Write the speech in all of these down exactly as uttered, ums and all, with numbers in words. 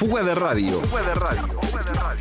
Fuga de Radio. Fuga de Radio. Fuga de Radio.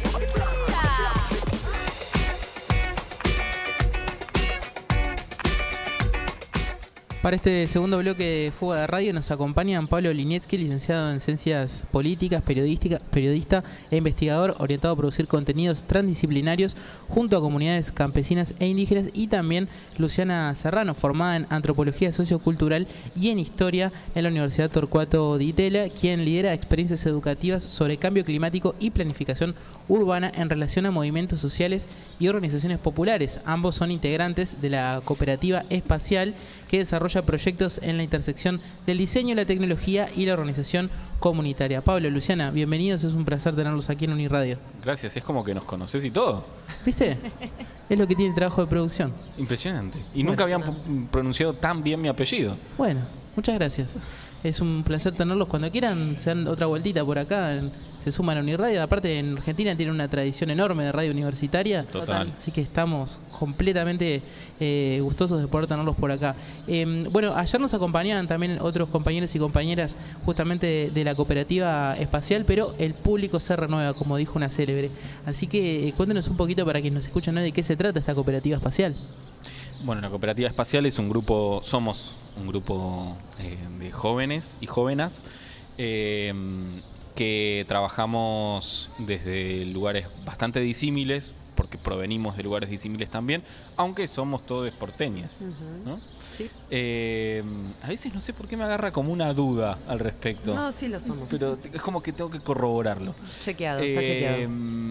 Para este segundo bloque de Fuga de Radio nos acompañan Pablo Linietsky, licenciado en Ciencias Políticas, periodística, periodista e investigador orientado a producir contenidos transdisciplinarios junto a comunidades campesinas e indígenas, y también Luciana Serrano, formada en Antropología Sociocultural y en Historia en la Universidad Torcuato Di Tella, quien lidera experiencias educativas sobre cambio climático y planificación urbana en relación a movimientos sociales y organizaciones populares. Ambos son integrantes de la Cooperativa Espacial, que desarrolla proyectos en la intersección del diseño, la tecnología y la organización comunitaria. Pablo, Luciana, bienvenidos, es un placer tenerlos aquí en Uniradio. Gracias, es como que nos conocés y todo. ¿Viste? Es lo que tiene el trabajo de producción. Impresionante. Y bueno, nunca habían p- pronunciado tan bien mi apellido. Bueno, muchas gracias. Es un placer tenerlos cuando quieran, se dan otra vueltita por acá, en, se suman a Uniradio. Aparte, en Argentina tiene una tradición enorme de radio universitaria. Total. Así que estamos completamente eh, gustosos de poder tenerlos por acá. Eh, bueno, ayer nos acompañaban también otros compañeros y compañeras justamente de, de la Cooperativa Espacial, pero el público se renueva, como dijo una célebre. Así que eh, cuéntenos un poquito para quienes nos escuchan, ¿no?, de qué se trata esta Cooperativa Espacial. Bueno, la Cooperativa Espacial es un grupo, somos un grupo eh, de jóvenes y jóvenes eh, que trabajamos desde lugares bastante disímiles, porque provenimos de lugares disímiles también, aunque somos todos porteños, uh-huh. ¿no? Sí. Eh, a veces no sé por qué me agarra como una duda al respecto. No, sí lo somos. Pero es como que tengo que corroborarlo. Chequeado, está eh, chequeado.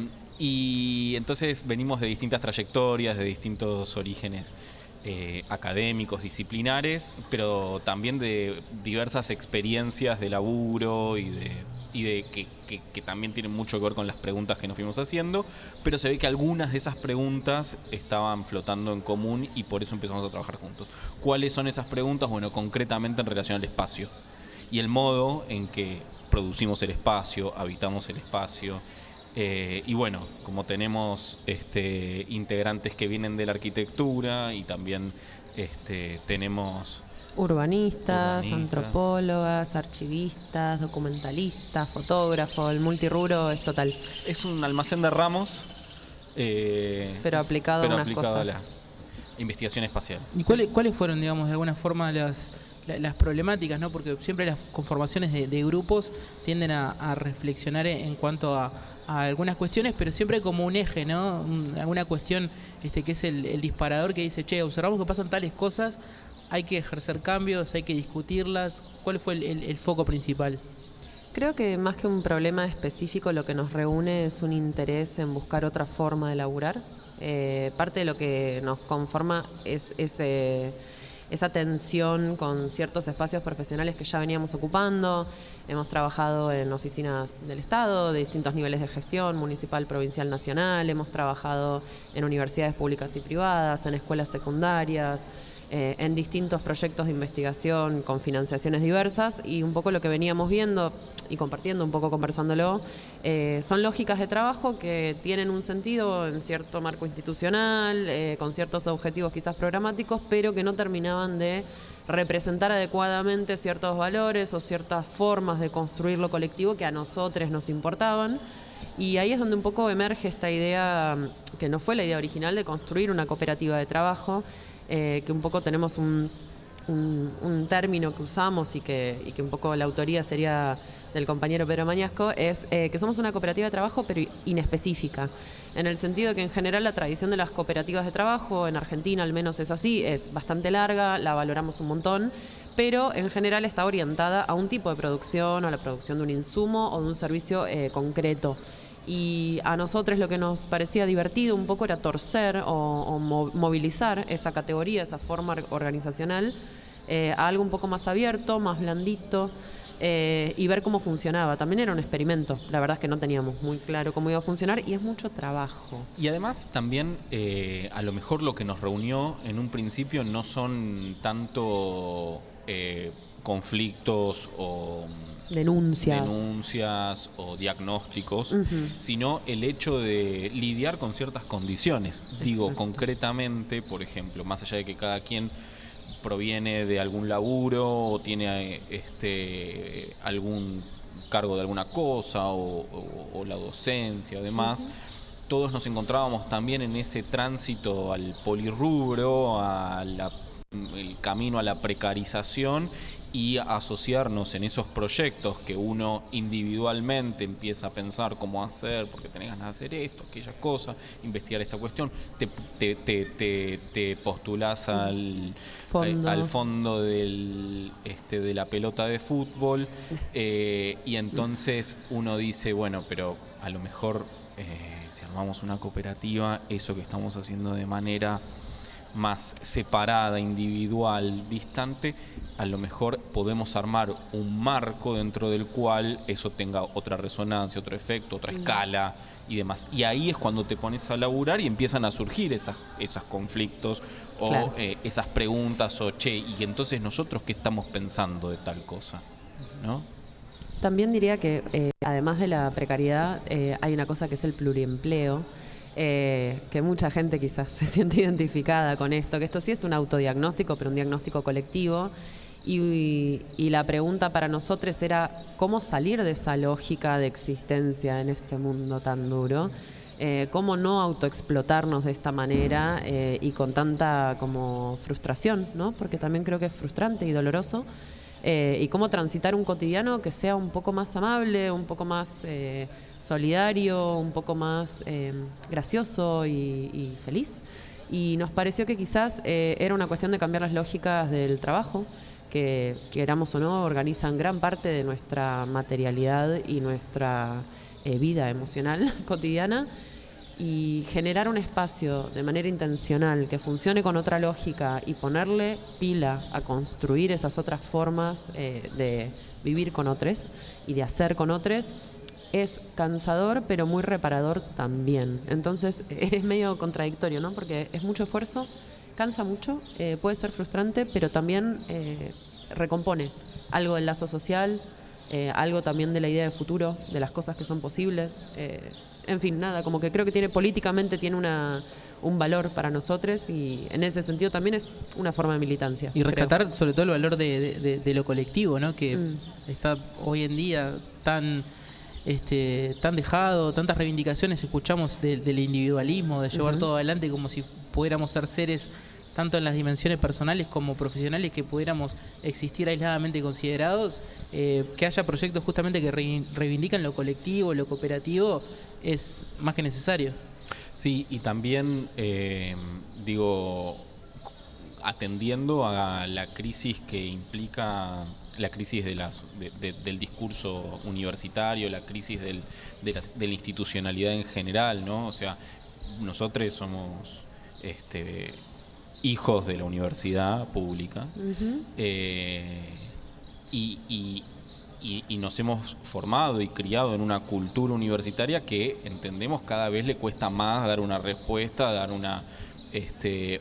Y entonces venimos de distintas trayectorias, de distintos orígenes eh, académicos, disciplinares, pero también de diversas experiencias de laburo y de, y de que, que, que también tienen mucho que ver con las preguntas que nos fuimos haciendo, pero se ve que algunas de esas preguntas estaban flotando en común y por eso empezamos a trabajar juntos. ¿Cuáles son esas preguntas? Bueno, concretamente en relación al espacio y el modo en que producimos el espacio, habitamos el espacio. Eh, y bueno, como tenemos este, integrantes que vienen de la arquitectura y también este, tenemos urbanistas, urbanistas, antropólogas, archivistas, documentalistas, fotógrafos, el multirrubro es total. Es un almacén de ramos, eh, pero aplicado pero a unas aplicado cosas. a la investigación espacial. ¿Y cuáles, cuáles fueron, digamos, de alguna forma las... las problemáticas, ¿no? Porque siempre las conformaciones de, de grupos tienden a, a reflexionar en cuanto a, a algunas cuestiones, pero siempre como un eje, ¿no? Un, alguna cuestión este, que es el, el disparador que dice, che, observamos que pasan tales cosas, hay que ejercer cambios, hay que discutirlas. ¿Cuál fue el, el, el foco principal? Creo que más que un problema específico, lo que nos reúne es un interés en buscar otra forma de laburar. Eh, parte de lo que nos conforma es ese... esa tensión con ciertos espacios profesionales que ya veníamos ocupando. Hemos trabajado en oficinas del Estado, de distintos niveles de gestión, municipal, provincial, nacional. Hemos trabajado en universidades públicas y privadas, en escuelas secundarias, eh, en distintos proyectos de investigación con financiaciones diversas. Y un poco lo que veníamos viendo y compartiendo, un poco conversándolo, eh, son lógicas de trabajo que tienen un sentido en cierto marco institucional, eh, con ciertos objetivos quizás programáticos, pero que no terminaban de representar adecuadamente ciertos valores o ciertas formas de construir lo colectivo que a nosotros nos importaban. Y ahí es donde un poco emerge esta idea, que no fue la idea original, de construir una cooperativa de trabajo, eh, que un poco tenemos un, un, un término que usamos y que, y que un poco la autoría sería del compañero Pedro Mañasco, es eh, que somos una cooperativa de trabajo pero inespecífica, en el sentido que en general la tradición de las cooperativas de trabajo, en Argentina al menos es así, es bastante larga, la valoramos un montón, pero en general está orientada a un tipo de producción, o a la producción de un insumo o de un servicio eh, concreto. Y a nosotros lo que nos parecía divertido un poco era torcer o, o movilizar esa categoría, esa forma organizacional eh, a algo un poco más abierto, más blandito, eh, y ver cómo funcionaba. También era un experimento, la verdad es que no teníamos muy claro cómo iba a funcionar y es mucho trabajo. Y además también eh, a lo mejor lo que nos reunió en un principio no son tanto eh, conflictos o denuncias. denuncias o diagnósticos, uh-huh. sino el hecho de lidiar con ciertas condiciones. Exacto. Digo, concretamente, por ejemplo, más allá de que cada quien proviene de algún laburo o tiene este algún cargo de alguna cosa o, o, o la docencia, además. Uh-huh. Todos nos encontrábamos también en ese tránsito al polirrubro, al camino a la precarización y a asociarnos en esos proyectos que uno individualmente empieza a pensar cómo hacer, porque tenés ganas de hacer esto, aquella cosa, investigar esta cuestión, te, te, te, te, te postulás al fondo, al fondo del, este, de la pelota de fútbol eh, y entonces uno dice, bueno, pero a lo mejor... Eh, si armamos una cooperativa, eso que estamos haciendo de manera más separada, individual, distante, a lo mejor podemos armar un marco dentro del cual eso tenga otra resonancia, otro efecto, otra escala y demás. Y ahí es cuando te pones a laburar y empiezan a surgir esas, esos conflictos o claro. eh, esas preguntas o che, y entonces nosotros qué estamos pensando de tal cosa, ¿no? También diría que, eh, además de la precariedad, eh, hay una cosa que es el pluriempleo, eh, que mucha gente quizás se siente identificada con esto, que esto sí es un autodiagnóstico, pero un diagnóstico colectivo, y, y la pregunta para nosotros era cómo salir de esa lógica de existencia en este mundo tan duro, eh, cómo no autoexplotarnos de esta manera eh, y con tanta como frustración, ¿no? Porque también creo que es frustrante y doloroso. Eh, y cómo transitar un cotidiano que sea un poco más amable, un poco más eh, solidario, un poco más eh, gracioso y, y feliz. Y nos pareció que quizás eh, era una cuestión de cambiar las lógicas del trabajo, que queramos o no, organizan gran parte de nuestra materialidad y nuestra eh, vida emocional cotidiana, y generar un espacio de manera intencional que funcione con otra lógica y ponerle pila a construir esas otras formas eh, de vivir con otros y de hacer con otros es cansador pero muy reparador también. Entonces es medio contradictorio, ¿no? Porque es mucho esfuerzo, cansa mucho, eh, puede ser frustrante, pero también eh, recompone algo del lazo social, eh, algo también de la idea de futuro, de las cosas que son posibles. Eh, en fin, nada, como que creo que tiene políticamente tiene una un valor para nosotros y en ese sentido también es una forma de militancia. Y rescatar creo. sobre todo el valor de, de, de, de lo colectivo, ¿no? Que mm. está hoy en día tan este tan dejado, tantas reivindicaciones escuchamos de, del individualismo, de llevar uh-huh. todo adelante como si pudiéramos ser seres tanto en las dimensiones personales como profesionales que pudiéramos existir aisladamente considerados, eh, que haya proyectos justamente que re, reivindican lo colectivo, lo cooperativo, es más que necesario. Sí, y también, eh, digo, atendiendo a la crisis que implica la crisis de las, de, de, del discurso universitario, la crisis del, de, la, de la institucionalidad en general, ¿no? O sea, nosotros somos este, hijos de la universidad pública uh-huh. eh, y, y, y, y nos hemos formado y criado en una cultura universitaria que entendemos cada vez le cuesta más dar una respuesta, dar una... Este,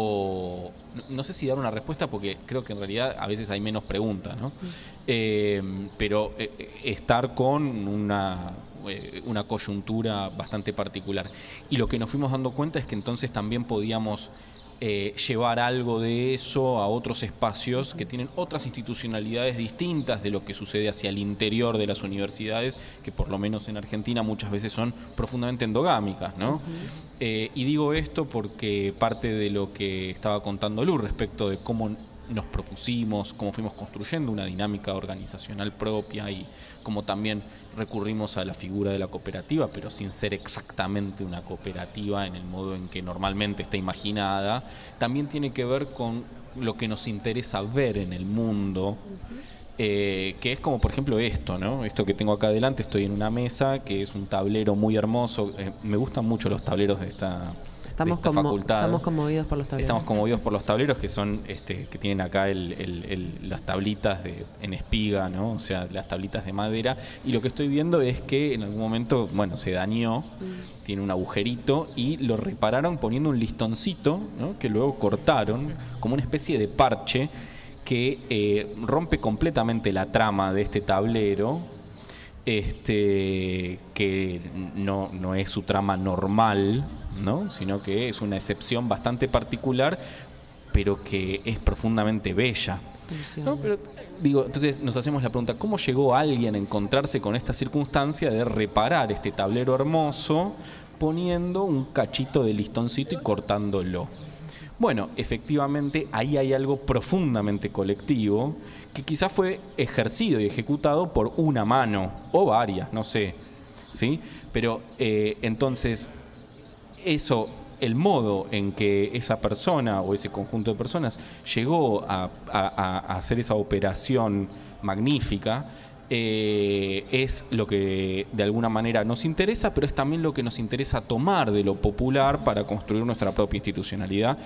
o no, no sé si dar una respuesta porque creo que en realidad a veces hay menos preguntas, ¿no? Eh, pero eh, estar con una, eh, una coyuntura bastante particular. Y lo que nos fuimos dando cuenta es que entonces también podíamos eh, llevar algo de eso a otros espacios que tienen otras institucionalidades distintas de lo que sucede hacia el interior de las universidades, que por lo menos en Argentina muchas veces son profundamente endogámicas, ¿no? Uh-huh. Eh, y digo esto porque parte de lo que estaba contando Lu respecto de cómo nos propusimos, cómo fuimos construyendo una dinámica organizacional propia y cómo también recurrimos a la figura de la cooperativa, pero sin ser exactamente una cooperativa en el modo en que normalmente está imaginada, también tiene que ver con lo que nos interesa ver en el mundo. Uh-huh. Eh, que es como por ejemplo esto, ¿no? Esto que tengo acá adelante, estoy en una mesa que es un tablero muy hermoso. Eh, me gustan mucho los tableros de esta, estamos de esta como, facultad. Estamos conmovidos por los tableros. Estamos conmovidos por los tableros que son, este, que tienen acá el, el, el, las tablitas de, en espiga, ¿no? O sea, las tablitas de madera. Y lo que estoy viendo es que en algún momento, bueno, se dañó, mm. tiene un agujerito y lo repararon poniendo un listoncito, ¿no? Que luego cortaron como una especie de parche que eh, rompe completamente la trama de este tablero, este, que no, no es su trama normal, ¿no? Sino que es una excepción bastante particular pero que es profundamente bella. ¿No? Pero, digo, entonces nos hacemos la pregunta, ¿cómo llegó alguien a encontrarse con esta circunstancia de reparar este tablero hermoso poniendo un cachito de listoncito y cortándolo? Bueno, efectivamente ahí hay algo profundamente colectivo que quizás fue ejercido y ejecutado por una mano o varias, no sé, ¿sí? Pero eh, entonces eso, el modo en que esa persona o ese conjunto de personas llegó a, a, a hacer esa operación magnífica, eh, es lo que de alguna manera nos interesa, pero es también lo que nos interesa tomar de lo popular para construir nuestra propia institucionalidad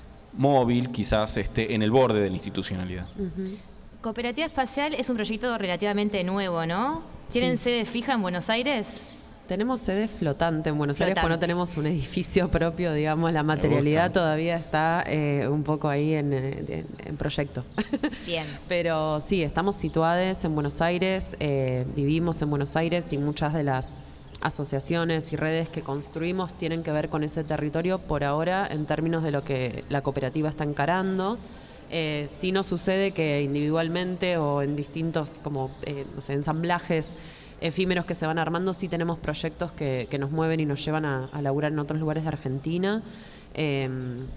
móvil, quizás esté en el borde de la institucionalidad. Uh-huh. Cooperativa Espacial es un proyecto relativamente nuevo, ¿no? ¿Tienen sí. sede fija en Buenos Aires? Tenemos sede flotante en Buenos flotante. Aires, porque no tenemos un edificio propio, digamos, la materialidad todavía está eh, un poco ahí en, en, en proyecto. Bien. Pero sí, estamos situados en Buenos Aires, eh, vivimos en Buenos Aires y muchas de las asociaciones y redes que construimos tienen que ver con ese territorio por ahora en términos de lo que la cooperativa está encarando. Eh, sí nos sucede que individualmente o en distintos como eh, no sé, ensamblajes efímeros que se van armando, sí tenemos proyectos que, que nos mueven y nos llevan a, a laburar en otros lugares de Argentina. Eh,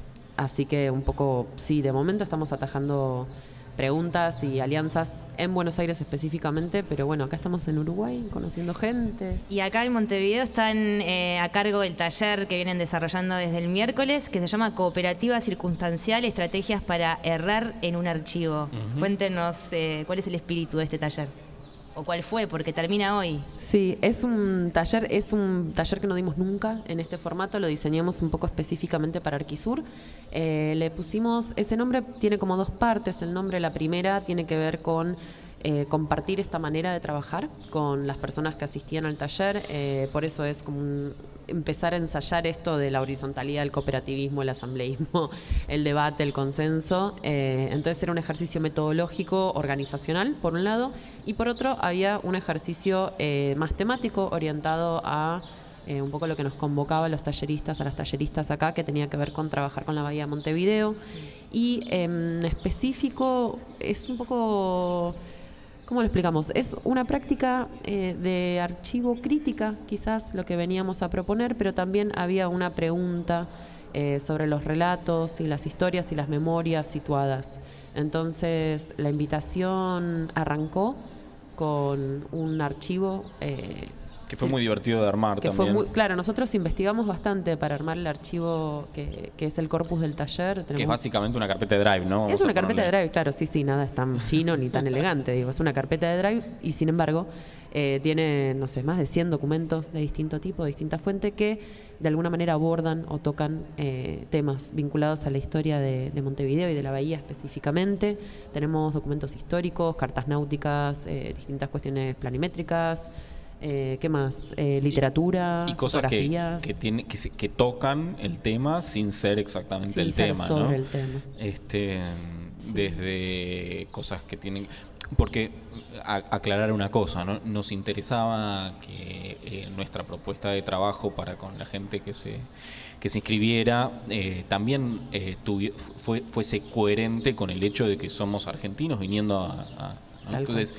así que un poco, sí, de momento estamos atajando preguntas y alianzas en Buenos Aires específicamente, pero bueno, acá estamos en Uruguay conociendo gente. Y acá en Montevideo están eh, a cargo del taller que vienen desarrollando desde el miércoles, que se llama Cooperativa Circunstancial, Estrategias para Errar en un Archivo. Uh-huh. Cuéntenos eh, cuál es el espíritu de este taller. ¿O cuál fue? Porque termina hoy. Sí, es un taller, es un taller que no dimos nunca en este formato, lo diseñamos un poco específicamente para Arquisur. Eh, le pusimos, ese nombre tiene como dos partes. El nombre, la primera, tiene que ver con eh, compartir esta manera de trabajar con las personas que asistían al taller. Eh, por eso es como un, empezar a ensayar esto de la horizontalidad, el cooperativismo, el asambleísmo, el debate, el consenso. Eh, entonces era un ejercicio metodológico, organizacional, por un lado, y por otro había un ejercicio eh, más temático orientado a eh, un poco lo que nos convocaba a los talleristas, a las talleristas acá, que tenía que ver con trabajar con la Bahía de Montevideo. Y en eh, específico es un poco... ¿Cómo lo explicamos? Es una práctica eh, de archivo crítica, quizás lo que veníamos a proponer, pero también había una pregunta eh, sobre los relatos y las historias y las memorias situadas. Entonces, la invitación arrancó con un archivo... Eh, que fue sí, muy divertido de armar que también. Fue muy, claro, nosotros investigamos bastante para armar el archivo que, que es el corpus del taller. Tenemos, que es básicamente una carpeta de Drive, ¿no? Vamos es una carpeta de Drive, claro, sí, sí, nada es tan fino ni tan elegante, digo, es una carpeta de Drive y sin embargo eh, tiene, no sé, más de cien documentos de distinto tipo, de distinta fuente que de alguna manera abordan o tocan eh, temas vinculados a la historia de, de Montevideo y de la bahía específicamente. Tenemos documentos históricos, cartas náuticas, eh, distintas cuestiones planimétricas. Eh, ¿Qué más? Eh, literatura, y, y cosas fotografías. Que, que, tiene, que, que tocan el tema sin ser exactamente sin el ser tema, sobre ¿no? el tema. Este, sí. Desde cosas que tienen... Porque, a, aclarar una cosa, ¿no? Nos interesaba que eh, nuestra propuesta de trabajo para con la gente que se, que se inscribiera eh, también eh, tuvi, fue, fuese coherente con el hecho de que somos argentinos viniendo a... a ¿no? Entonces...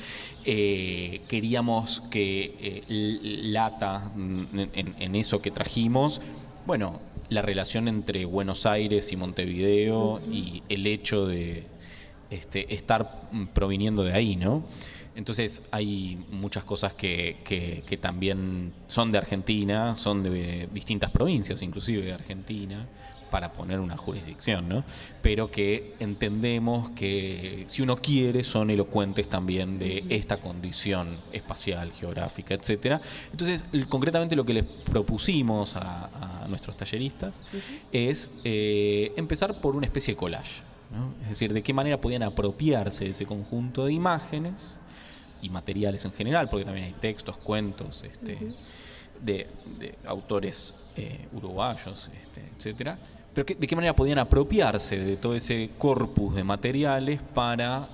Eh, queríamos que eh, lata en, en, en eso que trajimos, bueno, la relación entre Buenos Aires y Montevideo uh-huh. y el hecho de este, estar proviniendo de ahí, ¿no? Entonces hay muchas cosas que, que, que también son de Argentina, son de distintas provincias, inclusive de Argentina, para poner una jurisdicción, ¿no? Pero que entendemos que si uno quiere son elocuentes también de esta condición espacial, geográfica, etcétera. Entonces, concretamente lo que les propusimos a, a nuestros talleristas uh-huh. es eh, empezar por una especie de collage, ¿no? Es decir, de qué manera podían apropiarse de ese conjunto de imágenes y materiales en general, porque también hay textos, cuentos, este, uh-huh. de, de autores eh, uruguayos, este, etcétera. Pero que, de qué manera podían apropiarse de todo ese corpus de materiales para,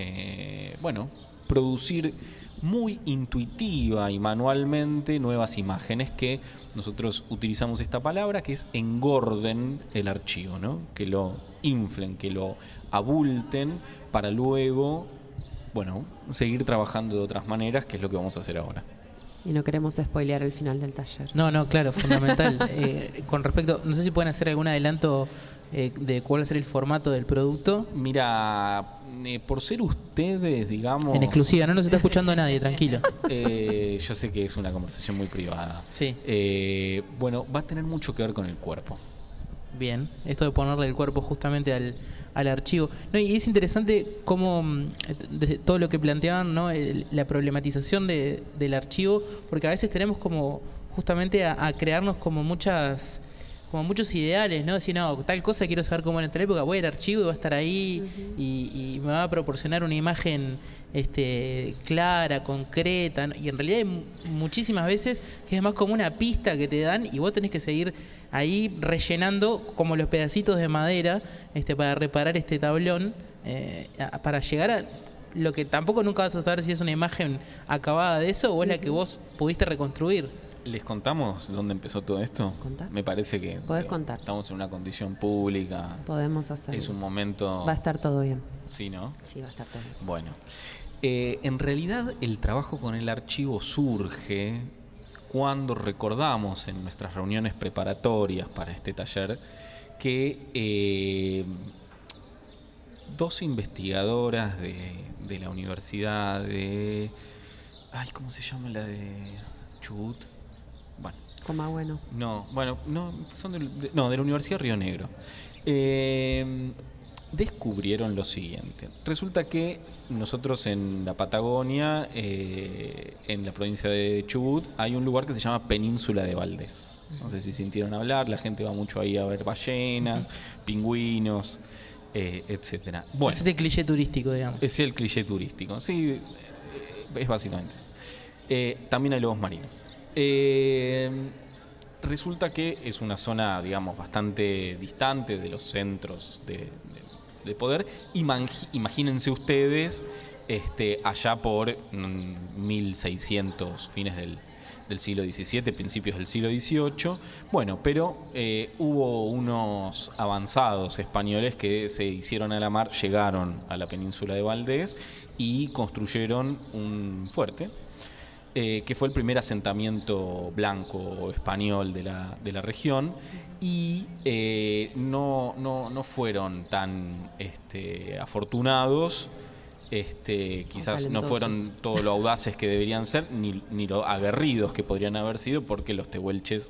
eh, bueno, producir muy intuitiva y manualmente nuevas imágenes que nosotros utilizamos esta palabra que es engorden el archivo, ¿no? Que lo inflen, que lo abulten para luego, bueno, seguir trabajando de otras maneras, que es lo que vamos a hacer ahora. Y no queremos spoilear el final del taller. No, no, claro, fundamental. eh, con respecto, no sé si pueden hacer algún adelanto eh, de cuál va a ser el formato del producto. Mira, eh, por ser ustedes, digamos... En exclusiva, no nos está escuchando nadie, tranquilo. Eh, yo sé que es una conversación muy privada. Sí. Eh, bueno, va a tener mucho que ver con el cuerpo. Bien, esto de ponerle el cuerpo justamente al, al archivo. No, y es interesante cómo, mm, desde todo lo que planteaban, ¿no? El- la problematización de, del archivo, porque a veces tenemos como justamente a, a crearnos como muchas como muchos ideales, ¿no? Decir, no, tal cosa quiero saber cómo era en tal época, voy al archivo y va a estar ahí y, y me va a proporcionar una imagen este, clara, concreta, ¿no? Y en realidad hay mu- muchísimas veces que es más como una pista que te dan y vos tenés que seguir ahí rellenando como los pedacitos de madera este, para reparar este tablón, eh, a- para llegar a lo que tampoco nunca vas a saber si es una imagen acabada de eso o es la que vos pudiste reconstruir. ¿Les contamos dónde empezó todo esto? Contá. Me parece que Podés digo, contar. estamos en una condición pública. Podemos hacerlo. Es un momento... Va a estar todo bien. Sí, ¿no? Sí, va a estar todo bien. Bueno, eh, en realidad el trabajo con el archivo surge cuando recordamos en nuestras reuniones preparatorias para este taller que eh, dos investigadoras de, de la universidad de... Ay, ¿cómo se llama la de Chubut? Bueno, Coma bueno. no, bueno, no, son de, de- no, de la Universidad de Río Negro. Eh, descubrieron lo siguiente. Resulta que nosotros en la Patagonia, eh, en la provincia de Chubut, hay un lugar que se llama Península de Valdés. No sé si sintieron hablar, la gente va mucho ahí a ver ballenas, pingüinos, eh, etcétera. Bueno, Ese es el cliché turístico, digamos. es el cliché turístico, sí, eh, es básicamente eso. Eh, también hay lobos marinos. Eh, resulta que es una zona, digamos, bastante distante de los centros de, de- de poder. Imag- imagínense ustedes este, allá por mm, mil seiscientos, fines del, del siglo diecisiete, principios del siglo dieciocho. Bueno, pero eh, hubo unos avanzados españoles que se hicieron a la mar, llegaron a la península de Valdés y construyeron un fuerte, eh, que fue el primer asentamiento blanco español de la, de la región, y eh, no, no, no fueron tan este, afortunados, este, quizás no talentosos. fueron todo lo audaces que deberían ser, ni, ni lo aguerridos que podrían haber sido, porque los tehuelches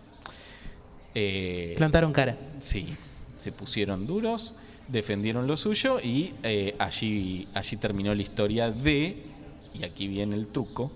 eh, Plantaron cara. sí, se pusieron duros, defendieron lo suyo y eh, allí, allí terminó la historia de, y aquí viene el truco,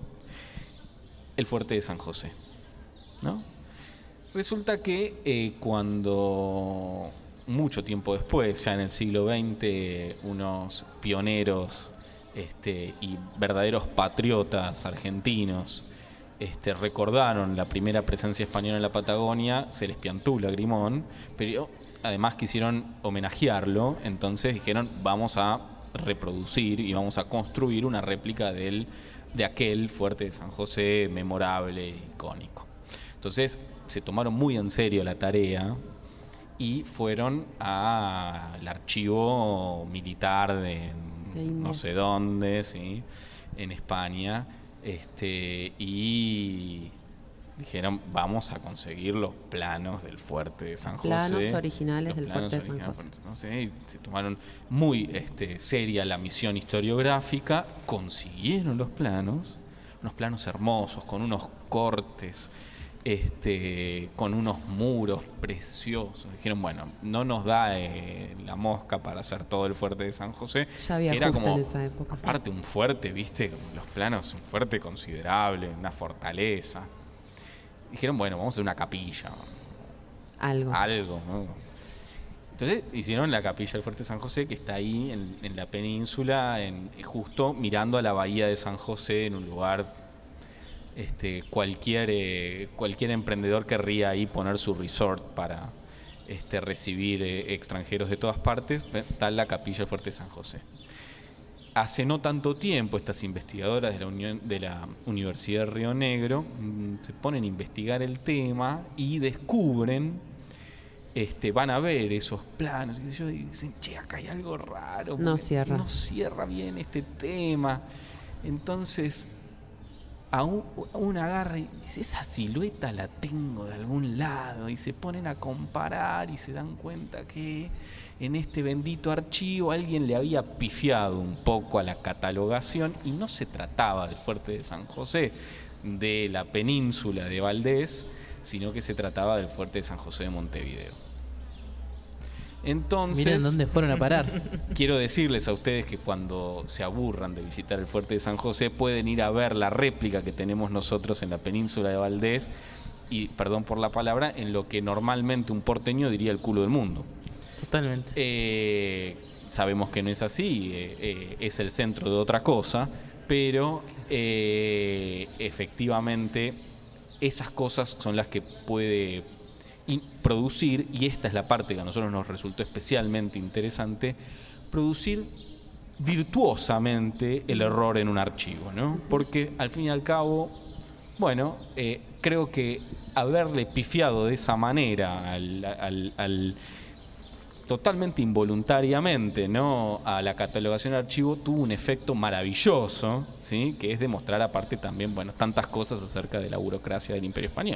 el fuerte de San José, ¿no? Resulta que eh, cuando, mucho tiempo después, ya en el siglo veinte, unos pioneros este, y verdaderos patriotas argentinos este, recordaron la primera presencia española en la Patagonia, se les piantó un lagrimón, pero además quisieron homenajearlo, entonces dijeron, vamos a reproducir y vamos a construir una réplica del, de aquel fuerte de San José memorable e icónico. Entonces se tomaron muy en serio la tarea y fueron al archivo militar de De no Indias. sé dónde, ¿sí? En España, este, y dijeron, vamos a conseguir los planos del fuerte de San José. Planos originales Los del planos fuerte de San originales José. del fuerte de San José, y se tomaron muy este, seria la misión historiográfica, consiguieron los planos, unos planos hermosos, con unos cortes, este, con unos muros preciosos. Dijeron, bueno, no nos da eh, la mosca para hacer todo el fuerte de San José. Ya había que era justo como, en esa época. aparte un fuerte, viste, los planos, un fuerte considerable, una fortaleza. Dijeron, bueno, vamos a hacer una capilla, Algo. algo, ¿no? Entonces hicieron la capilla del fuerte de San José, que está ahí en, en la península, en, justo mirando a la bahía de San José, en un lugar, este, cualquier eh, cualquier emprendedor querría ahí poner su resort para este, recibir eh, extranjeros de todas partes. Está la capilla del fuerte de San José. Hace no tanto tiempo, estas investigadoras de la, Unión, de la Universidad de Río Negro mmm, se ponen a investigar el tema y descubren este, van a ver esos planos y yo dicen, che, acá hay algo raro. No cierra. No cierra bien este tema. Entonces, a un, a un agarra y dice, esa silueta la tengo de algún lado. Y se ponen a comparar y se dan cuenta que en este bendito archivo alguien le había pifiado un poco a la catalogación y no se trataba del fuerte de San José, de la península de Valdés, sino que se trataba del fuerte de San José de Montevideo. Entonces, miren dónde fueron a parar. Quiero decirles a ustedes que cuando se aburran de visitar el fuerte de San José pueden ir a ver la réplica que tenemos nosotros en la península de Valdés y, perdón por la palabra, en lo que normalmente un porteño diría el culo del mundo. Totalmente. Eh, sabemos que no es así, eh, eh, es el centro de otra cosa, pero eh, efectivamente esas cosas son las que puede producir, y esta es la parte que a nosotros nos resultó especialmente interesante, producir virtuosamente el error en un archivo, ¿no? Porque al fin y al cabo, bueno, eh, creo que haberle pifiado de esa manera al, al, al totalmente involuntariamente, ¿no?, a la catalogación de archivo tuvo un efecto maravilloso, ¿sí?, que es demostrar aparte también, bueno, tantas cosas acerca de la burocracia del Imperio Español.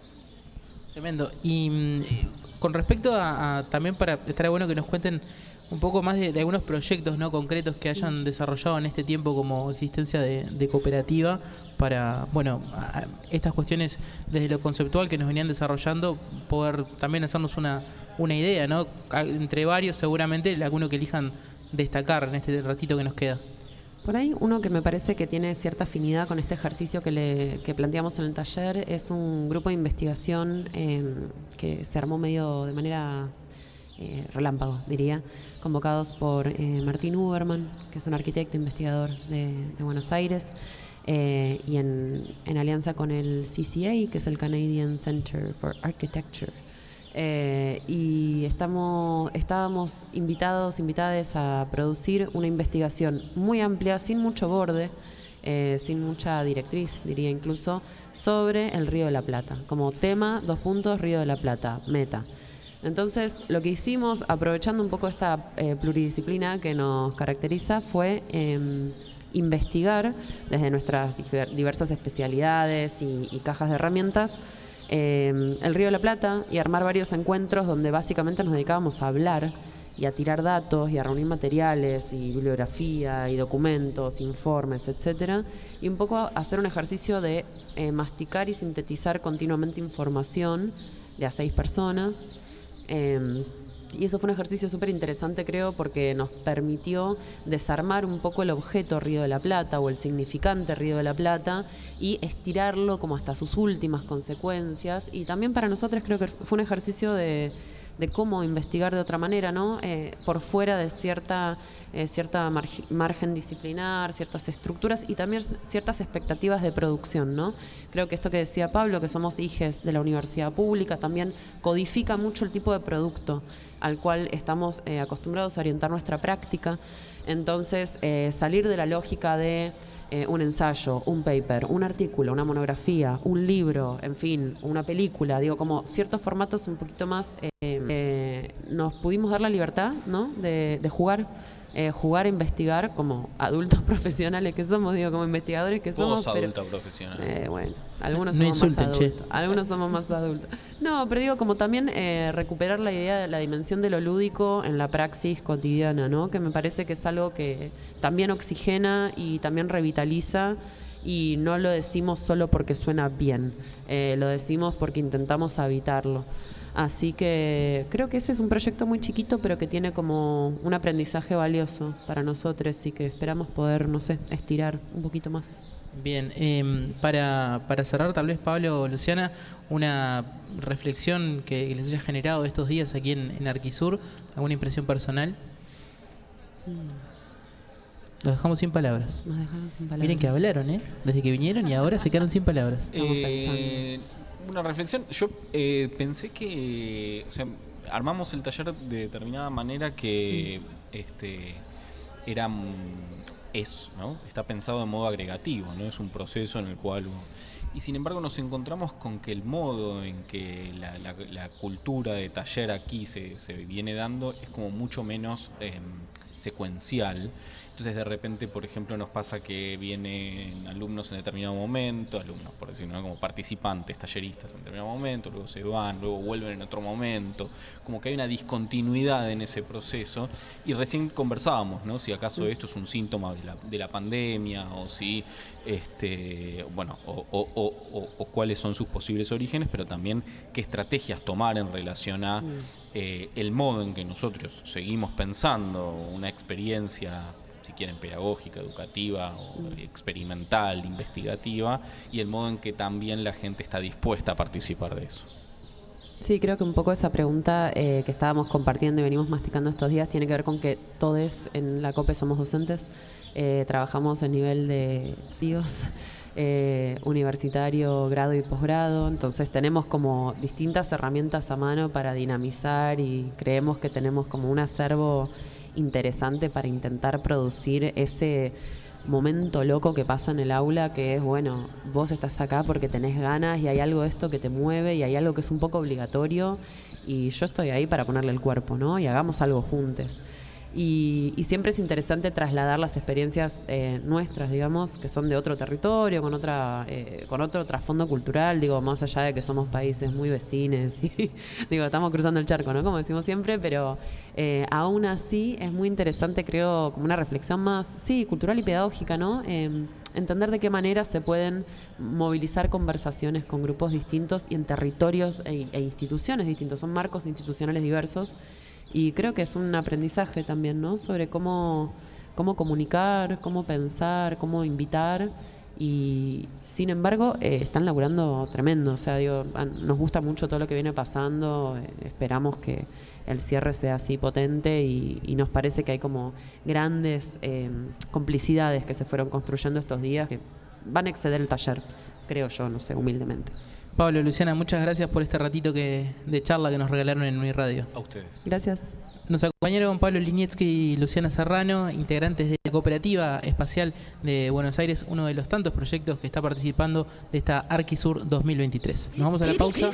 Tremendo. Y mm, con respecto a, a también para estar bueno que nos cuenten un poco más de, de algunos proyectos, ¿no?, concretos que hayan desarrollado en este tiempo como existencia de, de cooperativa para, bueno, a, a estas cuestiones desde lo conceptual que nos venían desarrollando, poder también hacernos una, una idea, ¿no?, entre varios seguramente, alguno que elijan destacar en este ratito que nos queda. Por ahí uno que me parece que tiene cierta afinidad con este ejercicio que, le, que planteamos en el taller es un grupo de investigación eh, que se armó medio de manera eh, relámpago, diría, convocados por eh, Martín Uberman, que es un arquitecto investigador de, de Buenos Aires, eh, y en, en alianza con el C C A, que es el Canadian Center for Architecture. Eh, y estamos, estábamos invitados, invitadas a producir una investigación muy amplia, sin mucho borde, eh, sin mucha directriz, diría incluso, sobre el Río de la Plata. Como tema, dos puntos, Río de la Plata, meta. Entonces, lo que hicimos, aprovechando un poco esta eh, pluridisciplina que nos caracteriza, fue eh, investigar desde nuestras diversas especialidades y, y cajas de herramientas Eh, el Río de la Plata y armar varios encuentros donde básicamente nos dedicábamos a hablar y a tirar datos y a reunir materiales y bibliografía y documentos, informes, etcétera, y un poco hacer un ejercicio de eh, masticar y sintetizar continuamente información de a seis personas. Eh, Y eso fue un ejercicio súper interesante, creo, porque nos permitió desarmar un poco el objeto Río de la Plata o el significante Río de la Plata y estirarlo como hasta sus últimas consecuencias. Y también para nosotros creo que fue un ejercicio de, de cómo investigar de otra manera, ¿no? Eh, por fuera de cierta, eh, cierta marg- margen disciplinar, ciertas estructuras y también ciertas expectativas de producción, ¿no? Creo que esto que decía Pablo, que somos hijes de la universidad pública, también codifica mucho el tipo de producto al cual estamos eh, acostumbrados a orientar nuestra práctica. Entonces, eh, salir de la lógica de eh, un ensayo, un paper, un artículo, una monografía, un libro, en fin, una película, digo, como ciertos formatos un poquito más, eh, eh, nos pudimos dar la libertad, ¿no?, de, de jugar, eh, jugar a investigar como adultos profesionales que somos, digo, como investigadores que somos. Vos pero, adulta profesional. Eh, bueno, algunos No somos insulten, más che. adultos, algunos somos más adultos. No, pero digo, como también eh, recuperar la idea de la dimensión de lo lúdico en la praxis cotidiana, ¿no?, que me parece que es algo que también oxigena y también revitaliza, y no lo decimos solo porque suena bien, eh, lo decimos porque intentamos habitarlo. Así que creo que ese es un proyecto muy chiquito, pero que tiene como un aprendizaje valioso para nosotros y que esperamos poder, no sé, estirar un poquito más. Bien, eh, para, para cerrar tal vez, Pablo o Luciana, una reflexión que les haya generado estos días aquí en, en Arquisur, alguna impresión personal. Los dejamos sin palabras. Nos dejaron sin palabras. Miren que hablaron, ¿eh? Desde que vinieron y ahora se quedaron sin palabras. Estamos Eh, una reflexión. Yo eh, pensé que, o sea, armamos el taller de determinada manera que este, era mm, es, ¿no? Está pensado de modo agregativo, no es un proceso en el cual uno... Y sin embargo nos encontramos con que el modo en que la, la, la cultura de taller aquí se, se viene dando es como mucho menos eh, secuencial. Entonces de repente, por ejemplo, nos pasa que vienen alumnos en determinado momento, alumnos por decirlo, ¿no? Como participantes, talleristas en determinado momento, luego se van, luego vuelven en otro momento, como que hay una discontinuidad en ese proceso. Y recién conversábamos, ¿no? Si acaso esto es un síntoma de la, de la pandemia o si, este, bueno, o, o, o, o, o cuáles son sus posibles orígenes, pero también qué estrategias tomar en relación a eh, el modo en que nosotros seguimos pensando una experiencia, si quieren, pedagógica, educativa, o experimental, investigativa, y el modo en que también la gente está dispuesta a participar de eso. Sí, creo que un poco esa pregunta eh, que estábamos compartiendo y venimos masticando estos días tiene que ver con que todos en la COPE somos docentes, eh, trabajamos a nivel de C I Os, eh, universitario, grado y posgrado, entonces tenemos como distintas herramientas a mano para dinamizar y creemos que tenemos como un acervo interesante para intentar producir ese momento loco que pasa en el aula, que es, bueno, vos estás acá porque tenés ganas y hay algo de esto que te mueve y hay algo que es un poco obligatorio y yo estoy ahí para ponerle el cuerpo, ¿no? Y hagamos algo juntos. Y, y siempre es interesante trasladar las experiencias eh, nuestras, digamos, que son de otro territorio, con otra eh, con otro trasfondo cultural, digo, más allá de que somos países muy vecinos, y, digo, estamos cruzando el charco, ¿no? Como decimos siempre, pero eh, aún así es muy interesante, creo, como una reflexión más, sí, cultural y pedagógica, ¿no? Eh, entender de qué manera se pueden movilizar conversaciones con grupos distintos y en territorios e, e instituciones distintos, son marcos institucionales diversos. Y creo que es un aprendizaje también, ¿no? Sobre cómo, cómo comunicar, cómo pensar, cómo invitar. Y sin embargo, eh, están laburando tremendo. O sea, digo, nos gusta mucho todo lo que viene pasando. Eh, esperamos que el cierre sea así potente y, y nos parece que hay como grandes eh, complicidades que se fueron construyendo estos días que van a exceder el taller, creo yo, no sé, humildemente. Pablo, Luciana, muchas gracias por este ratito que, de charla que nos regalaron en Mi Radio. A ustedes. Gracias. Nos acompañaron Pablo Linietsky y Luciana Serrano, integrantes de la Cooperativa Espacial de Buenos Aires, uno de los tantos proyectos que está participando de esta Arquisur dos mil veintitrés. Nos vamos a la pausa.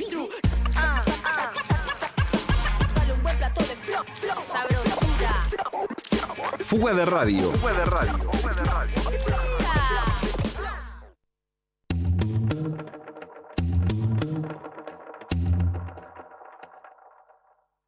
Fuga de radio. Fuga de radio. Fuga de radio.